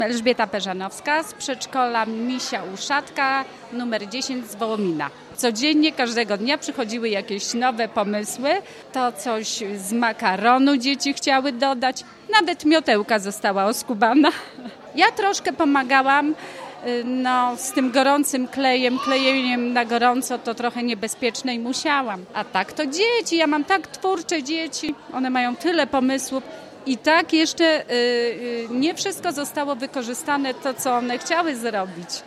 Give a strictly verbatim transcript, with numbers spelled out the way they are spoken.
Elżbieta Peżanowska z przedszkola Misia Uszatka numer dziesięć z Wołomina. Codziennie, każdego dnia przychodziły jakieś nowe pomysły. To coś z makaronu dzieci chciały dodać. Nawet miotełka została oskubana. Ja troszkę pomagałam no, z tym gorącym klejem, klejeniem na gorąco to trochę niebezpieczne i musiałam. A tak to dzieci, ja mam tak twórcze dzieci, one mają tyle pomysłów. I tak jeszcze y, y, nie wszystko zostało wykorzystane to, co one chciały zrobić.